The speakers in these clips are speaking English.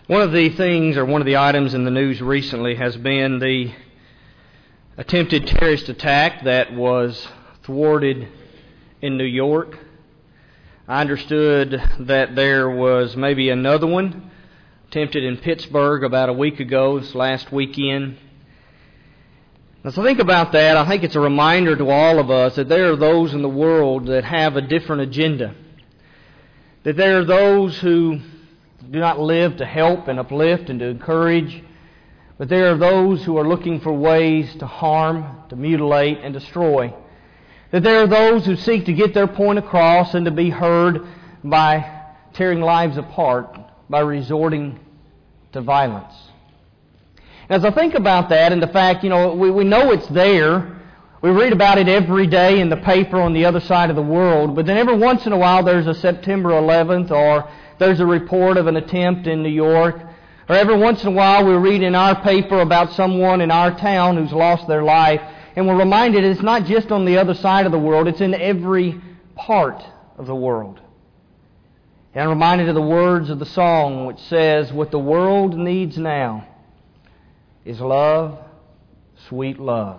One of the things, or one of the items in the news recently has been the attempted terrorist attack that was thwarted in New York. I understood that there was maybe another one attempted in Pittsburgh about a week ago, this last weekend. As I think about that, I think it's a reminder to all of us that there are those in the world that have a different agenda. That there are those who do not live to help and uplift and to encourage, but there are those who are looking for ways to harm, to mutilate, and destroy. That there are those who seek to get their point across and to be heard by tearing lives apart, by resorting to violence. As I think about that and the fact, we know it's there. We read about it every day in the paper on the other side of the world, but then every once in a while there's a September 11th or there's a report of an attempt in New York, or every once in a while we read in our paper about someone in our town who's lost their life, and we're reminded it's not just on the other side of the world, it's in every part of the world. And I'm reminded of the words of the song which says, "What the world needs now is love, sweet love."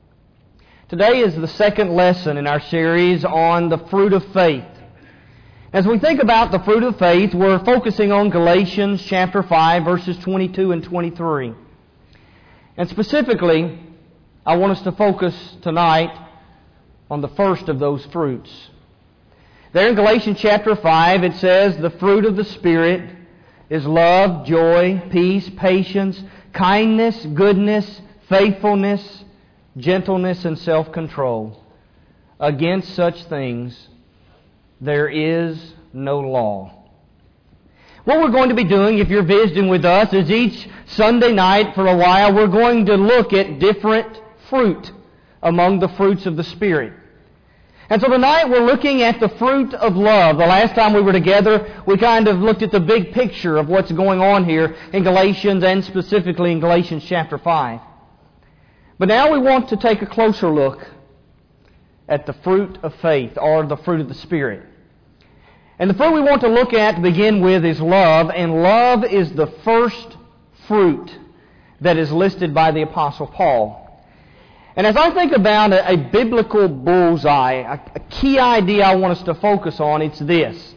Today is the second lesson in our series on the fruit of faith. As we think about the fruit of faith, we're focusing on Galatians chapter 5, verses 22 and 23. And specifically, I want us to focus tonight on the first of those fruits. There in Galatians chapter 5, it says, "The fruit of the Spirit is love, joy, peace, patience, kindness, goodness, faithfulness, gentleness, and self-control. Against such things there is no law." What we're going to be doing, if you're visiting with us, is each Sunday night for a while we're going to look at different fruit among the fruits of the Spirit. And so tonight we're looking at the fruit of love. The last time we were together, we kind of looked at the big picture of what's going on here in Galatians and specifically in Galatians chapter 5. But now we want to take a closer look at the fruit of faith, or the fruit of the Spirit. And the fruit we want to look at to begin with is love, and love is the first fruit that is listed by the Apostle Paul. And as I think about a biblical bullseye, a key idea I want us to focus on, it's this.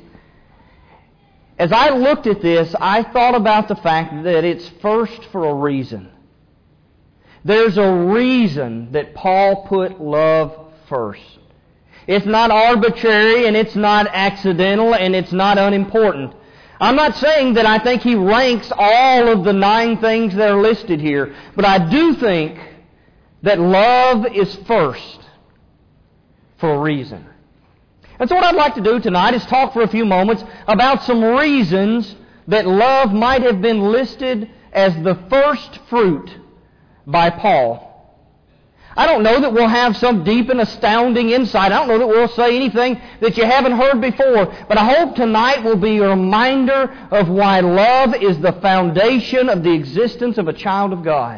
As I looked at this, I thought about the fact that it's first for a reason. There's a reason that Paul put love first. It's not arbitrary, and it's not accidental, and it's not unimportant. I'm not saying that I think he ranks all of the 9 things that are listed here, but I do think that love is first for a reason. And so what I'd like to do tonight is talk for a few moments about some reasons that love might have been listed as the first fruit by Paul. I don't know that we'll have some deep and astounding insight. I don't know that we'll say anything that you haven't heard before. But I hope tonight will be a reminder of why love is the foundation of the existence of a child of God.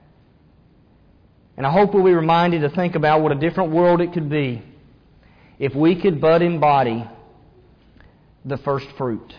And I hope we'll be reminded to think about what a different world it could be if we could but embody the first fruit.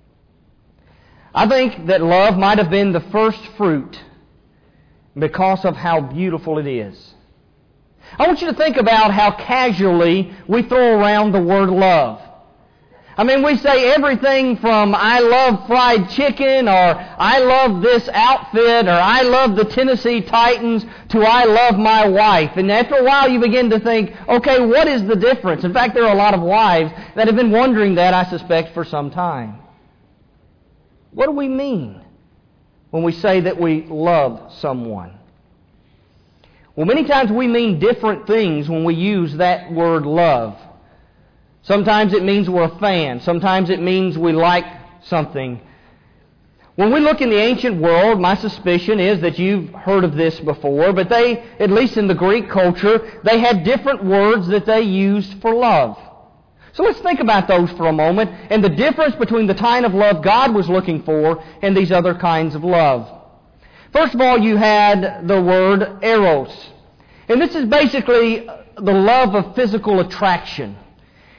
I think that love might have been the first fruit because of how beautiful it is. I want you to think about how casually we throw around the word love. I mean, we say everything from "I love fried chicken," or "I love this outfit," or "I love the Tennessee Titans," to "I love my wife." And after a while you begin to think, okay, what is the difference? In fact, there are a lot of wives that have been wondering that, I suspect, for some time. What do we mean when we say that we love someone? Well, many times we mean different things when we use that word love. Sometimes it means we're a fan. Sometimes it means we like something. When we look in the ancient world, my suspicion is that you've heard of this before, but they, at least in the Greek culture, they had different words that they used for love. So let's think about those for a moment and the difference between the kind of love God was looking for and these other kinds of love. First of all, you had the word eros. And this is basically the love of physical attraction.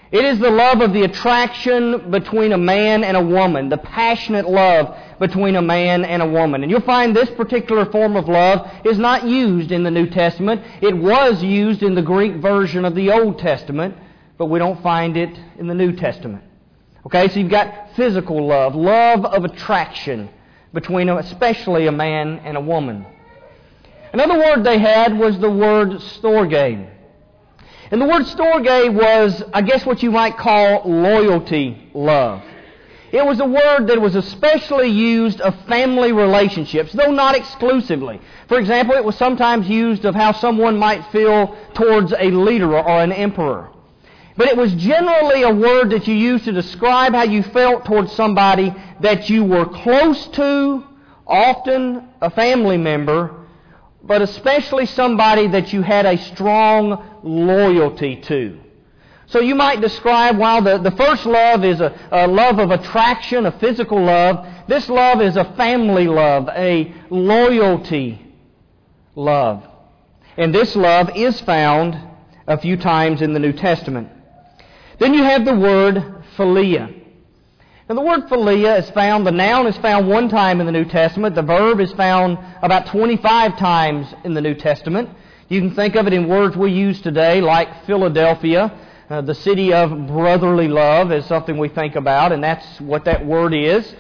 It is the love of the attraction between a man and a woman, the passionate love between a man and a woman. And you'll find this particular form of love is not used in the New Testament. It was used in the Greek version of the Old Testament, but we don't find it in the New Testament. Okay, so you've got physical love, love of attraction between especially a man and a woman. Another word they had was the word storge. And the word storge was, I guess, what you might call loyalty love. It was a word that was especially used of family relationships, though not exclusively. For example, it was sometimes used of how someone might feel towards a leader or an emperor. But it was generally a word that you used to describe how you felt towards somebody that you were close to, often a family member, but especially somebody that you had a strong loyalty to. So you might describe, while the first love is a love of attraction, a physical love, this love is a family love, a loyalty love. And this love is found a few times in the New Testament. Then you have the word philia. Now the word philia is found, the noun is found one time in the New Testament. The verb is found about 25 times in the New Testament. You can think of it in words we use today, like Philadelphia, the city of brotherly love is something we think about, and that's what that word is.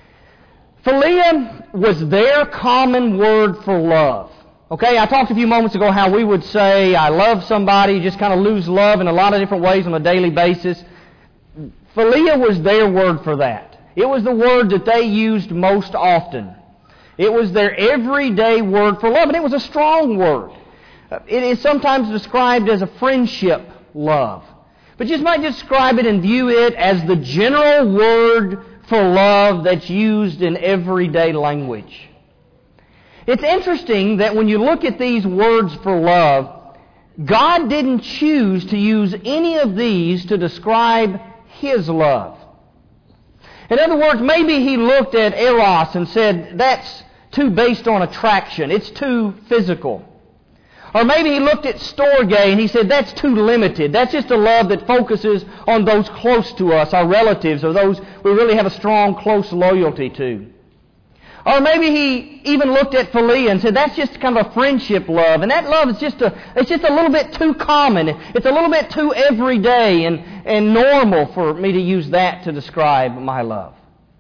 Philia was their common word for love. Okay, I talked a few moments ago how we would say, I love somebody, you just kind of lose love in a lot of different ways on a daily basis. Philia was their word for that. It was the word that they used most often. It was their everyday word for love, and it was a strong word. It is sometimes described as a friendship love. But you might describe it and view it as the general word for love that's used in everyday language. It's interesting that when you look at these words for love, God didn't choose to use any of these to describe His love. In other words, maybe He looked at eros and said, that's too based on attraction. It's too physical. Or maybe He looked at storge and He said, that's too limited. That's just a love that focuses on those close to us, our relatives, or those we really have a strong, close loyalty to. Or maybe He even looked at philia and said, that's just kind of a friendship love. And that love is just a little bit too common. It's a little bit too everyday and normal for me to use that to describe my love.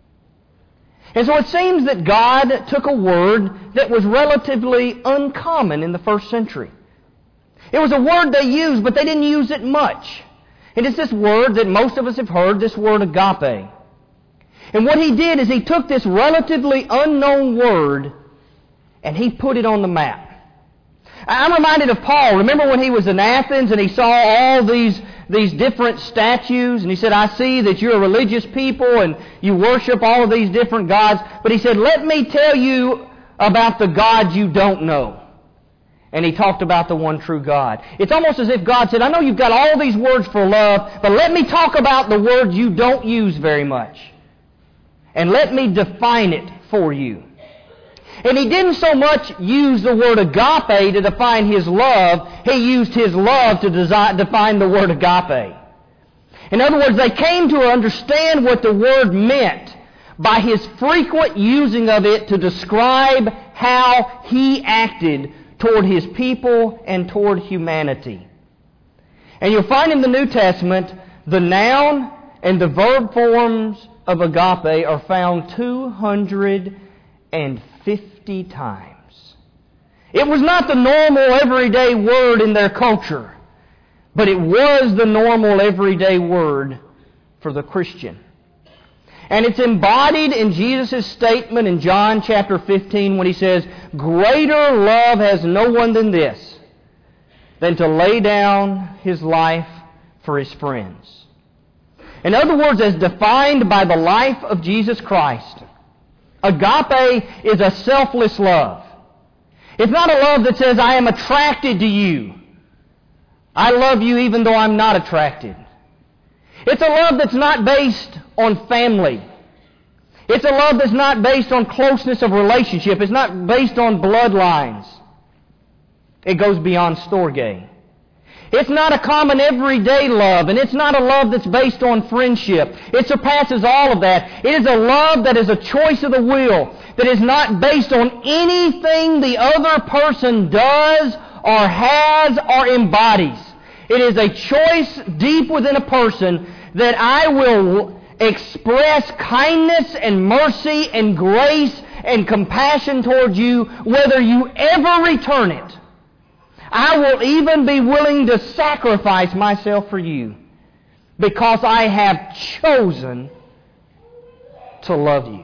And so it seems that God took a word that was relatively uncommon in the first century. It was a word they used, but they didn't use it much. And it's this word that most of us have heard, this word agape. And what He did is He took this relatively unknown word and He put it on the map. I'm reminded of Paul. Remember when he was in Athens and he saw all these different statues, and he said, I see that you're a religious people and you worship all of these different gods. But he said, let me tell you about the God you don't know. And he talked about the one true God. It's almost as if God said, I know you've got all these words for love, but let me talk about the word you don't use very much. And let me define it for you. And He didn't so much use the word agape to define His love. He used His love to define the word agape. In other words, they came to understand what the word meant by His frequent using of it to describe how He acted toward His people and toward humanity. And you'll find in the New Testament, the noun and the verb forms of agape are found 250 times. It was not the normal everyday word in their culture, but it was the normal everyday word for the Christian. And it's embodied in Jesus' statement in John chapter 15 when He says, greater love has no one than this, than to lay down his life for his friends. In other words, as defined by the life of Jesus Christ, agape is a selfless love. It's not a love that says, I am attracted to you. I love you even though I'm not attracted. It's a love that's not based on family. It's a love that's not based on closeness of relationship. It's not based on bloodlines. It goes beyond storge. It's not a common everyday love, and it's not a love that's based on friendship. It surpasses all of that. It is a love that is a choice of the will, that is not based on anything the other person does or has or embodies. It is a choice deep within a person that I will express kindness and mercy and grace and compassion towards you, whether you ever return it. I will even be willing to sacrifice myself for you because I have chosen to love you.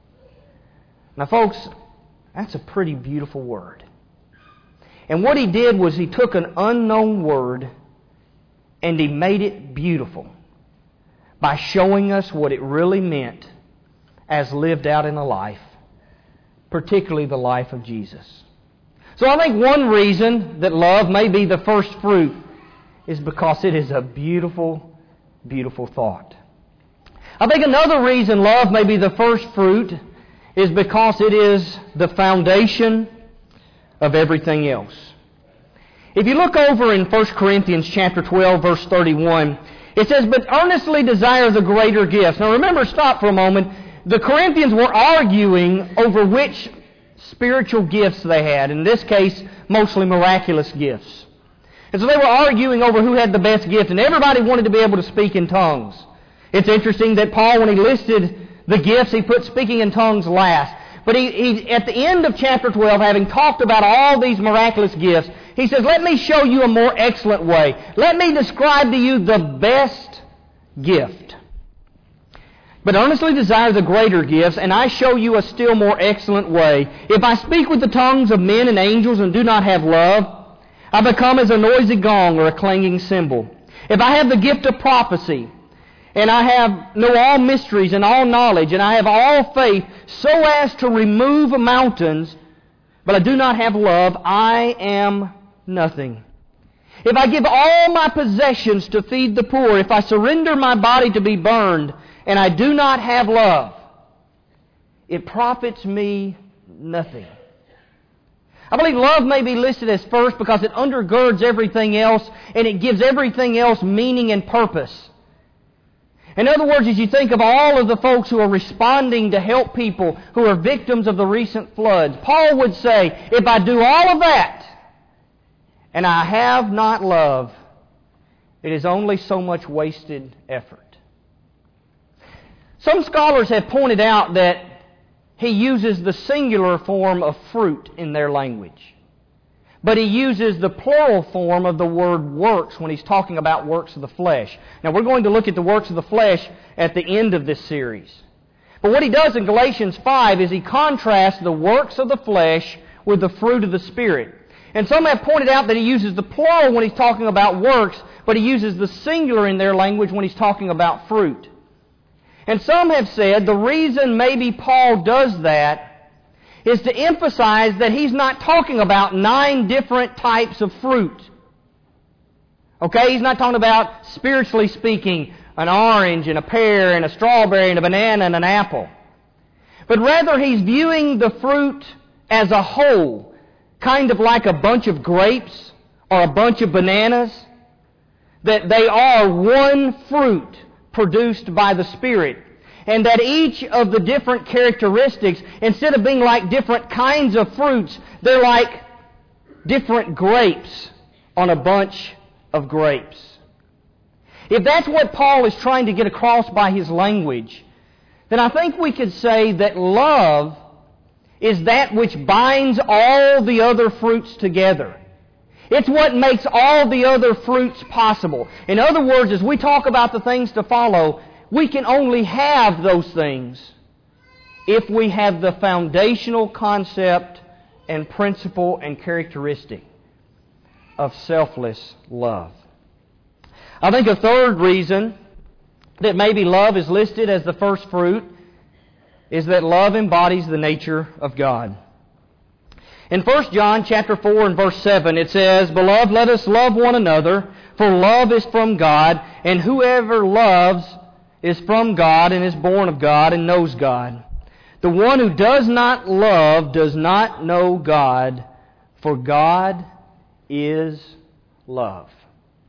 Now, folks, that's a pretty beautiful word. And what he did was he took an unknown word and he made it beautiful by showing us what it really meant as lived out in a life, particularly the life of Jesus. So I think one reason that love may be the first fruit is because it is a beautiful, beautiful thought. I think another reason love may be the first fruit is because it is the foundation of everything else. If you look over in 1 Corinthians chapter 12, verse 31, it says, "But earnestly desire the greater gifts." Now remember, stop for a moment. The Corinthians were arguing over which spiritual gifts they had. In this case, mostly miraculous gifts. And so they were arguing over who had the best gift, and everybody wanted to be able to speak in tongues. It's interesting that Paul, when he listed the gifts, he put speaking in tongues last. But he at the end of chapter 12, having talked about all these miraculous gifts, he says, "Let me show you a more excellent way. Let me describe to you the best gift. But earnestly desire the greater gifts, and I show you a still more excellent way. If I speak with the tongues of men and angels and do not have love, I become as a noisy gong or a clanging cymbal. If I have the gift of prophecy, and I know all mysteries and all knowledge, and I have all faith so as to remove mountains, but I do not have love, I am nothing. If I give all my possessions to feed the poor, if I surrender my body to be burned, and I do not have love, it profits me nothing." I believe love may be listed as first because it undergirds everything else, and it gives everything else meaning and purpose. In other words, as you think of all of the folks who are responding to help people who are victims of the recent floods, Paul would say, if I do all of that, and I have not love, it is only so much wasted effort. Some scholars have pointed out that he uses the singular form of fruit in their language. But he uses the plural form of the word works when he's talking about works of the flesh. Now we're going to look at the works of the flesh at the end of this series. But what he does in Galatians 5 is he contrasts the works of the flesh with the fruit of the Spirit. And some have pointed out that he uses the plural when he's talking about works, but he uses the singular in their language when he's talking about fruit. And some have said the reason maybe Paul does that is to emphasize that he's not talking about 9 different types of fruit. Okay, he's not talking about, spiritually speaking, an orange and a pear and a strawberry and a banana and an apple. But rather he's viewing the fruit as a whole, kind of like a bunch of grapes or a bunch of bananas, that they are one fruit produced by the Spirit. And that each of the different characteristics, instead of being like different kinds of fruits, they're like different grapes on a bunch of grapes. If that's what Paul is trying to get across by his language, then I think we could say that love is that which binds all the other fruits together. It's what makes all the other fruits possible. In other words, as we talk about the things to follow, we can only have those things if we have the foundational concept and principle and characteristic of selfless love. I think a third reason that maybe love is listed as the first fruit is that love embodies the nature of God. In 1 John chapter 4 and verse 7 it says, "Beloved, let us love one another, for love is from God, and whoever loves is from God and is born of God and knows God. The one who does not love does not know God, for God is love."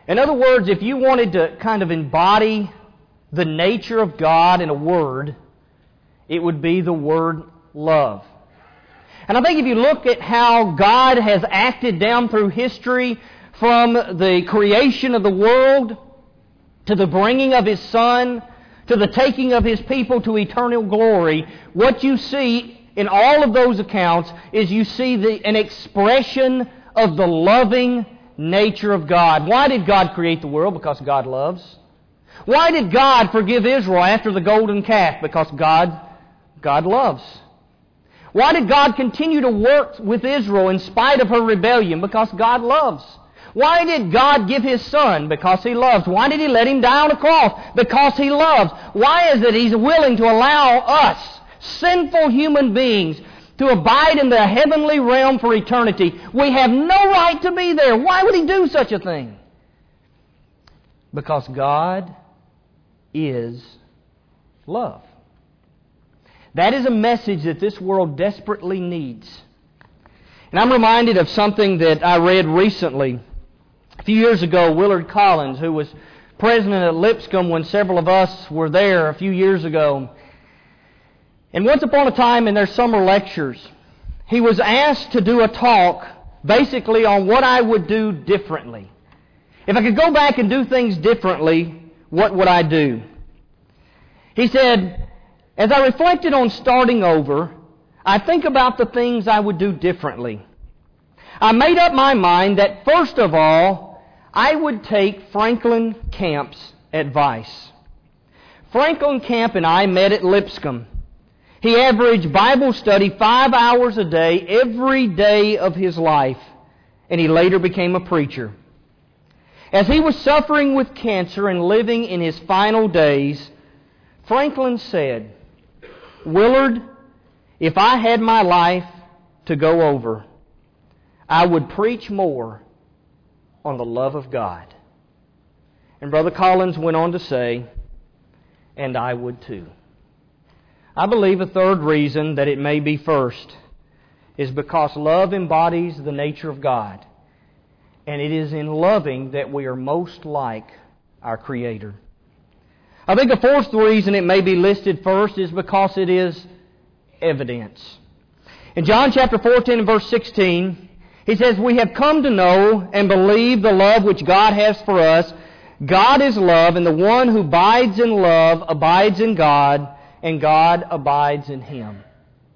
In other words, if you wanted to kind of embody the nature of God in a word, it would be the word love. And I think if you look at how God has acted down through history, from the creation of the world to the bringing of His Son to the taking of His people to eternal glory, what you see in all of those accounts is you see an expression of the loving nature of God. Why did God create the world? Because God loves. Why did God forgive Israel after the golden calf? Because God loves. Why did God continue to work with Israel in spite of her rebellion? Because God loves. Why did God give His Son? Because He loves. Why did He let Him die on a cross? Because He loves. Why is it He's willing to allow us, sinful human beings, to abide in the heavenly realm for eternity? We have no right to be there. Why would He do such a thing? Because God is love. That is a message that this world desperately needs. And I'm reminded of something that I read recently. A few years ago, Willard Collins, who was president at Lipscomb when several of us were there a few years ago, and once upon a time in their summer lectures, he was asked to do a talk basically on what I would do differently. If I could go back and do things differently, what would I do? He said, as I reflected on starting over, I think about the things I would do differently. I made up my mind that first of all, I would take Franklin Camp's advice. Franklin Camp and I met at Lipscomb. He averaged Bible study 5 hours a day, every day of his life, and he later became a preacher. As he was suffering with cancer and living in his final days, Franklin said, "Willard, if I had my life to go over, I would preach more on the love of God." And Brother Collins went on to say, "And I would too." I believe a third reason that it may be first is because love embodies the nature of God. And it is in loving that we are most like our Creator. I think a fourth reason it may be listed first is because it is evidence. In John chapter 14 and verse 16, he says, "We have come to know and believe the love which God has for us. God is love, and the one who abides in love abides in God, and God abides in him."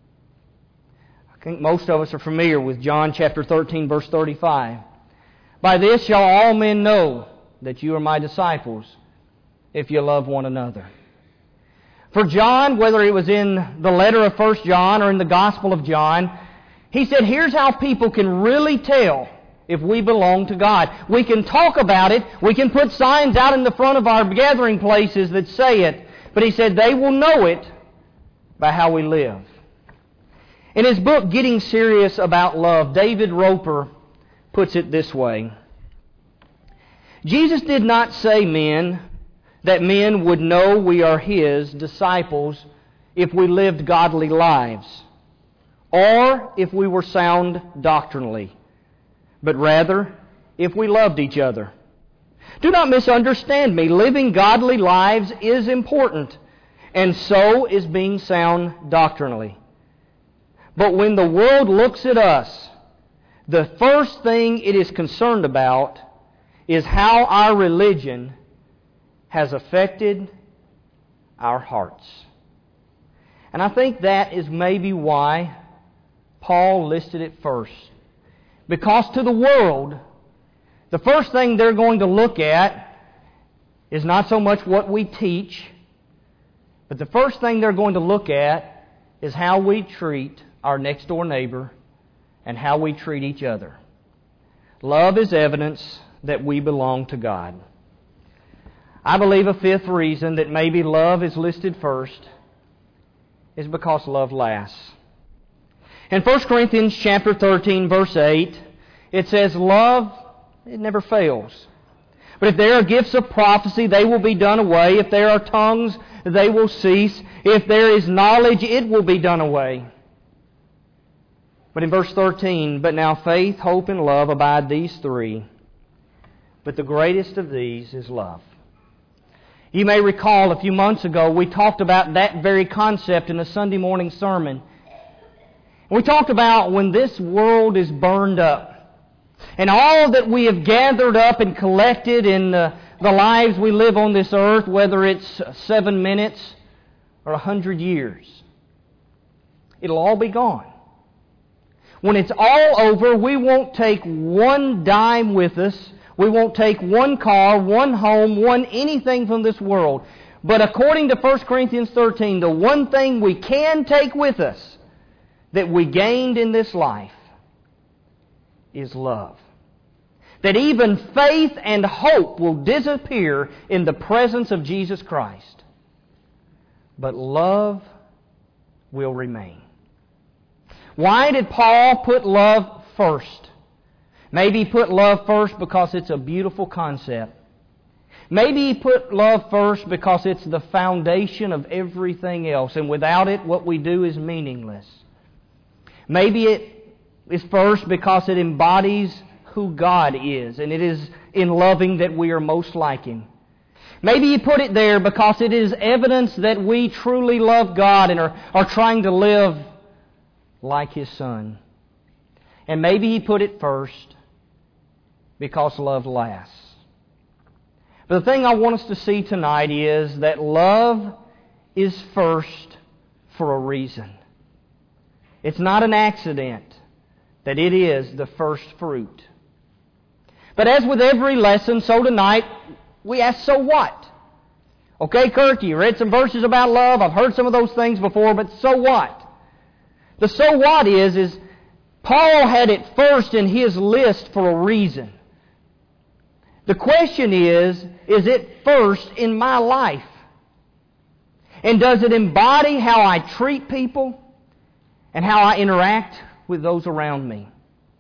I think most of us are familiar with John chapter 13, verse 35. "By this shall all men know that you are my disciples, if you love one another." For John, whether it was in the letter of 1 John or in the Gospel of John, he said, here's how people can really tell if we belong to God. We can talk about it. We can put signs out in the front of our gathering places that say it. But he said they will know it by how we live. In his book, Getting Serious About Love, David Roper puts it this way. Jesus did not say that men would know we are His disciples if we lived godly lives, or if we were sound doctrinally, but rather if we loved each other. Do not misunderstand me. Living godly lives is important, and so is being sound doctrinally. But when the world looks at us, the first thing it is concerned about is how our religion has affected our hearts. And I think that is maybe why Paul listed it first. Because to the world, the first thing they're going to look at is not so much what we teach, but the first thing they're going to look at is how we treat our next door neighbor and how we treat each other. Love is evidence that we belong to God. I believe a fifth reason that maybe love is listed first is because love lasts. In 1 Corinthians chapter 13, verse 8, it says, "Love, it never fails. But if there are gifts of prophecy, they will be done away. If there are tongues, they will cease. If there is knowledge, it will be done away." But in verse 13, "But now faith, hope, and love abide, these three. but the greatest of these is love. You may recall a few months ago we talked about that very concept in a Sunday morning sermon. We talked about when this world is burned up and all that we have gathered up and collected in the lives we live on this earth, whether it's 7 minutes or 100 years, it'll all be gone. When it's all over, we won't take one dime with us. We won't take one car, one home, one anything from this world. But according to 1 Corinthians 13, the one thing we can take with us that we gained in this life is love. That even faith and hope will disappear in the presence of Jesus Christ. But love will remain. Why did Paul put love first? Maybe he put love first because it's a beautiful concept. Maybe he put love first because it's the foundation of everything else, and without it, what we do is meaningless. Maybe it is first because it embodies who God is, and it is in loving that we are most like Him. Maybe he put it there because it is evidence that we truly love God and are trying to live like His Son. And maybe he put it first because love lasts. But the thing I want us to see tonight is that love is first for a reason. It's not an accident that it is the first fruit. But as with every lesson, so tonight we ask, so what? Okay, Kirk, you read some verses about love. I've heard some of those things before, but so what? The so what is Paul had it first in his list for a reason. The question is it first in my life? And does it embody how I treat people and how I interact with those around me?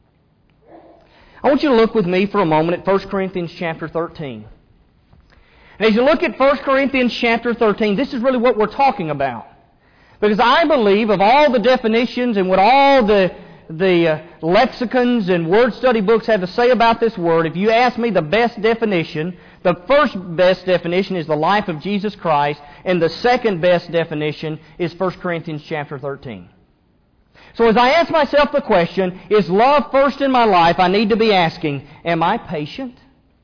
I want you to look with me for a moment at 1 Corinthians chapter 13. And as you look at 1 Corinthians chapter 13, this is really what we're talking about. Because I believe of all the definitions and what all the lexicons and word study books have to say about this word, if you ask me the best definition, the first best definition is the life of Jesus Christ, and the second best definition is 1 Corinthians chapter 13. So as I ask myself the question, is love first in my life, I need to be asking, am I patient?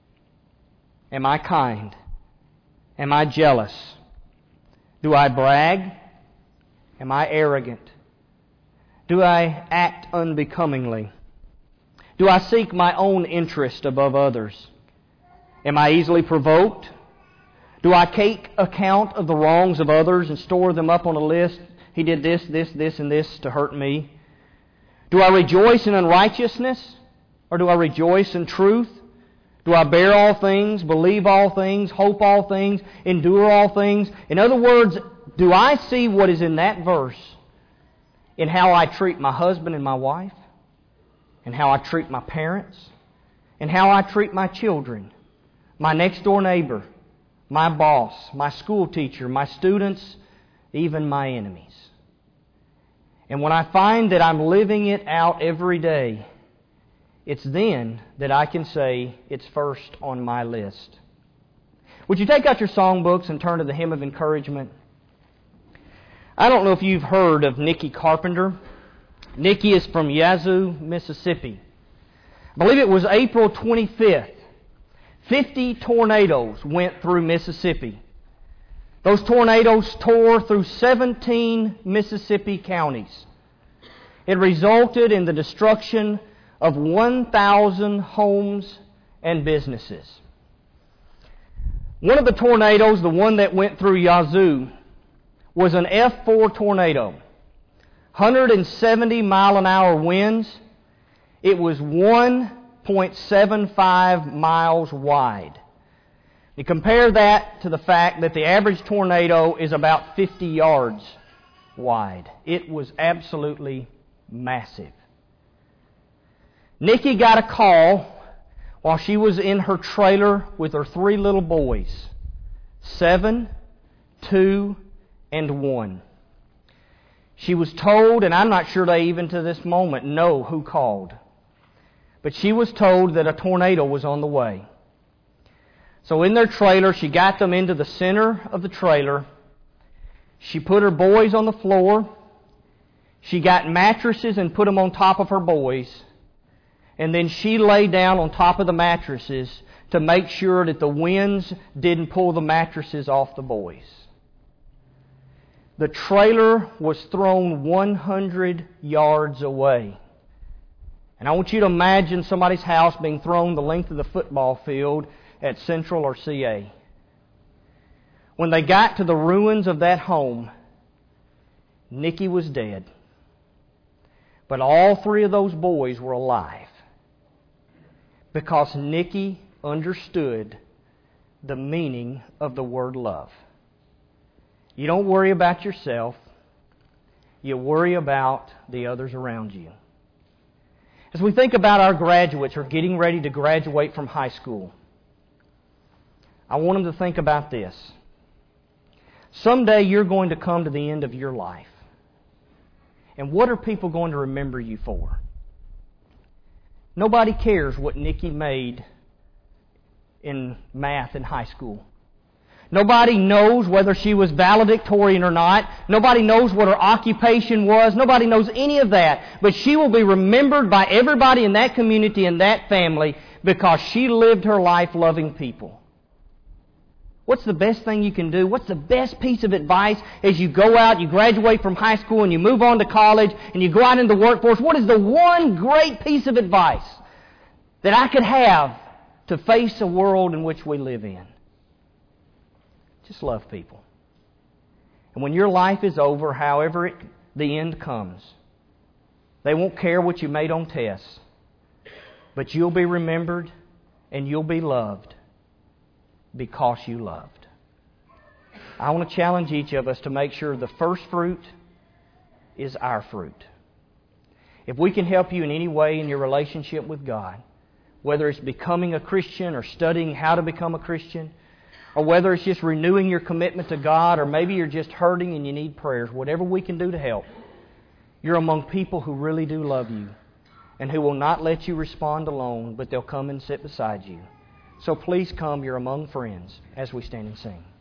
Am I kind? Am I jealous? Do I brag? Am I arrogant? Do I act unbecomingly? Do I seek my own interest above others? Am I easily provoked? Do I take account of the wrongs of others and store them up on a list? He did this, and this to hurt me. Do I rejoice in unrighteousness? Or do I rejoice in truth? Do I bear all things, believe all things, hope all things, endure all things? In other words, do I see what is in that verse in how I treat my husband and my wife, and how I treat my parents, and how I treat my children, my next door neighbor, my boss, my school teacher, my students, even my enemies? And when I find that I'm living it out every day, it's then that I can say it's first on my list. Would you take out your songbooks and turn to the hymn of encouragement? I don't know if you've heard of Nicky Carpenter. Nicky is from Yazoo, Mississippi. I believe it was April 25th. 50 tornadoes went through Mississippi. Those tornadoes tore through 17 Mississippi counties. It resulted in the destruction of 1,000 homes and businesses. One of the tornadoes, the one that went through Yazoo, was an F4 tornado. 170 mile an hour winds. It was 1.75 miles wide. You compare that to the fact that the average tornado is about 50 yards wide. It was absolutely massive. Nikki got a call while she was in her trailer with her 3 little boys, 7, 2, and 1. She was told, and I'm not sure they even to this moment know who called, but she was told that a tornado was on the way. So in their trailer, she got them into the center of the trailer. She put her boys on the floor. She got mattresses and put them on top of her boys. And then she lay down on top of the mattresses to make sure that the winds didn't pull the mattresses off the boys. The trailer was thrown 100 yards away. And I want you to imagine somebody's house being thrown the length of the football field at Central or CA. When they got to the ruins of that home, Nikki was dead. But all three of those boys were alive. Because Nikki understood the meaning of the word love. You don't worry about yourself. You worry about the others around you. As we think about our graduates who are getting ready to graduate from high school, I want them to think about this. Someday you're going to come to the end of your life. And what are people going to remember you for? Nobody cares what Nikki made in math in high school. Nobody knows whether she was valedictorian or not. Nobody knows what her occupation was. Nobody knows any of that. But she will be remembered by everybody in that community and that family because she lived her life loving people. What's the best thing you can do? What's the best piece of advice as you go out, you graduate from high school and you move on to college and you go out into the workforce? What is the one great piece of advice that I could have to face a world in which we live in? Just love people. And when your life is over, however the end comes, they won't care what you made on tests, but you'll be remembered and you'll be loved because you loved. I want to challenge each of us to make sure the first fruit is our fruit. If we can help you in any way in your relationship with God, whether it's becoming a Christian or studying how to become a Christian, or whether it's just renewing your commitment to God, or maybe you're just hurting and you need prayers, whatever we can do to help, you're among people who really do love you and who will not let you respond alone, but they'll come and sit beside you. So please come, you're among friends, as we stand and sing.